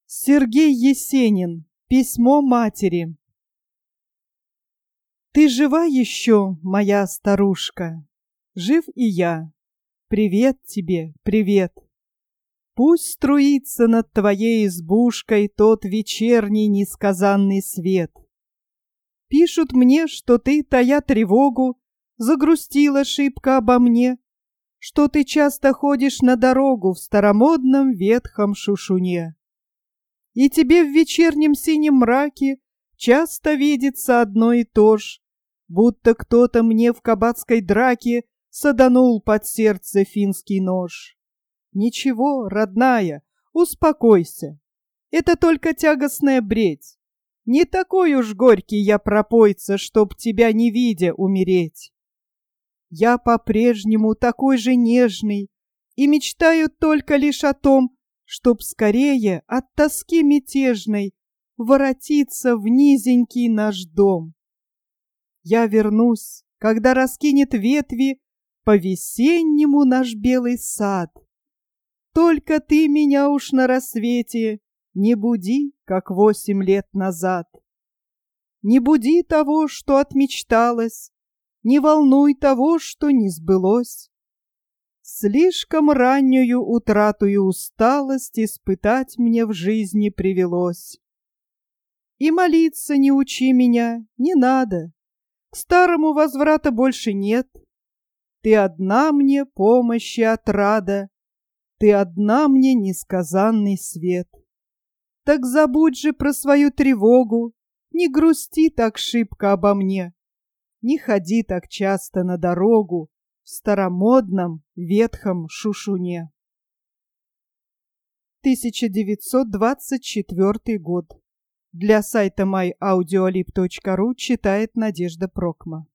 Сергей Есенин. Письмо матери. Ты жива еще, моя старушка? Жив и я. Привет тебе, привет. Пусть струится над твоей избушкой тот вечерний несказанный свет. Пишут мне, что ты, тая тревогу, загрустила шибко обо мне, что ты часто ходишь на дорогу в старомодном ветхом шушуне. И тебе в вечернем синем мраке часто видится одно и то ж, будто кто-то мне в кабацкой драке саданул под сердце финский нож. Ничего, родная, успокойся, это только тягостная бредь. Не такой уж горький я пропойца, чтоб тебя не видя умереть. Я по-прежнему такой же нежный и мечтаю только лишь о том, чтоб скорее от тоски мятежной воротиться в низенький наш дом. Я вернусь, когда раскинет ветви по-весеннему наш белый сад. Только ты меня уж на рассвете не буди, как 8 лет назад. Не буди того, что отмечталось, не волнуй того, что не сбылось. Слишком раннюю утратую усталость испытать мне в жизни привелось. И молиться не учи меня, не надо, к старому возврата больше нет. Ты одна мне помощь и отрада, ты одна мне несказанный свет. Так забудь же про свою тревогу, не грусти так шибко обо мне, не ходи так часто на дорогу в старомодном ветхом шушуне. 1924 год. Для сайта myaudioLib.ru читает Надежда Прокма.